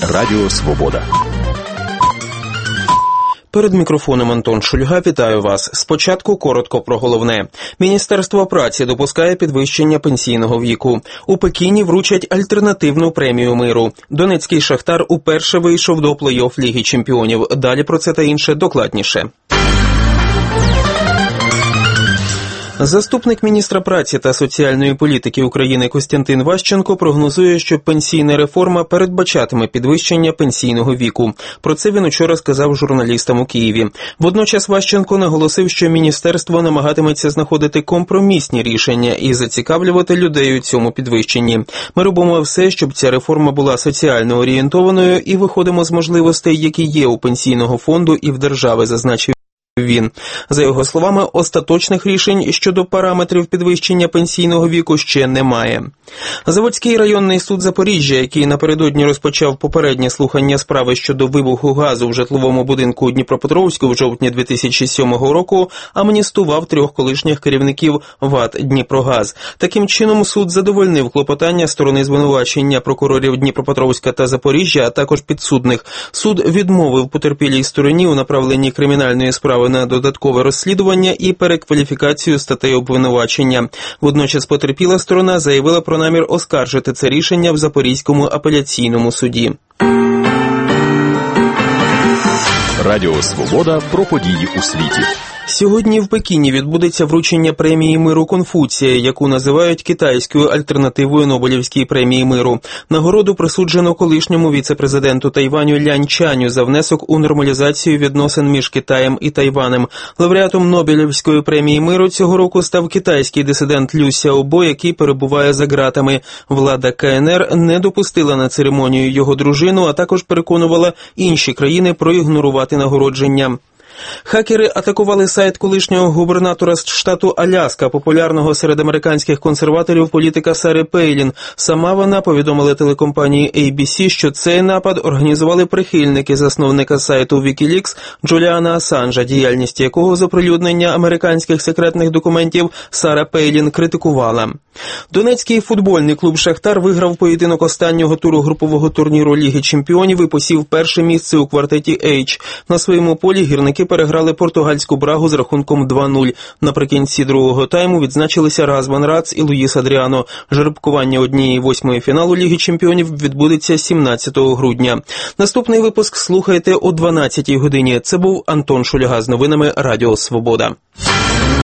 Радіо Свобода. Перед мікрофоном Антон Шульга, вітаю вас. Спочатку коротко про головне. Міністерство праці допускає підвищення пенсійного віку. У Пекіні вручать альтернативну премію миру. Донецький «Шахтар» уперше вийшов до плей-офф Ліги чемпіонів. Далі про це та інше докладніше. Заступник міністра праці та соціальної політики України Костянтин Ващенко прогнозує, що пенсійна реформа передбачатиме підвищення пенсійного віку. Про це він учора сказав журналістам у Києві. Водночас Ващенко наголосив, що міністерство намагатиметься знаходити компромісні рішення і зацікавлювати людей у цьому підвищенні. Ми робимо все, щоб ця реформа була соціально орієнтованою і виходимо з можливостей, які є у пенсійного фонду і в держави, зазначив він. За його словами, остаточних рішень щодо параметрів підвищення пенсійного віку ще немає. Заводський районний суд Запоріжжя, який напередодні розпочав попереднє слухання справи щодо вибуху газу в житловому будинку у Дніпропетровську в жовтні 2007 року, амністував 3 колишніх керівників ВАТ «Дніпрогаз». Таким чином, суд задовольнив клопотання сторони звинувачення прокурорів Дніпропетровська та Запоріжжя, а також підсудних. Суд відмовив потерпілій стороні у направленні кримінальної справи на додаткове розслідування і перекваліфікацію статей обвинувачення. Водночас потерпіла сторона заявила про намір оскаржити це рішення в Запорізькому апеляційному суді. Радіо Свобода про події у світі. Сьогодні в Пекіні відбудеться вручення премії миру Конфуція, яку називають китайською альтернативою Нобелівській премії миру. Нагороду присуджено колишньому віце-президенту Тайваню Лянь Чаню за внесок у нормалізацію відносин між Китаєм і Тайванем. Лауреатом Нобелівської премії миру цього року став китайський дисидент Лю Сяобо, який перебуває за ґратами. Влада КНР не допустила на церемонію його дружину, а також переконувала інші країни проігнорувати нагородження. Хакери атакували сайт колишнього губернатора штату Аляска, популярного серед американських консерваторів політика Сари Пейлін. Сама вона повідомила телекомпанії ABC, що цей напад організували прихильники засновника сайту WikiLeaks Джуліана Асанжа, діяльність якого з оприлюднення американських секретних документів Сара Пейлін критикувала. Донецький футбольний клуб «Шахтар» виграв поєдинок останнього туру групового турніру Ліги чемпіонів і посів перше місце у квартеті H. На своєму полі гірники переграли португальську Брагу з рахунком 2-0. Наприкінці другого тайму відзначилися Разван Рац і Луїс Адріано. Жеребкування 1/8 фіналу Ліги чемпіонів відбудеться 17 грудня. Наступний випуск слухайте о 12 годині. Це був Антон Шульга з новинами Радіо Свобода.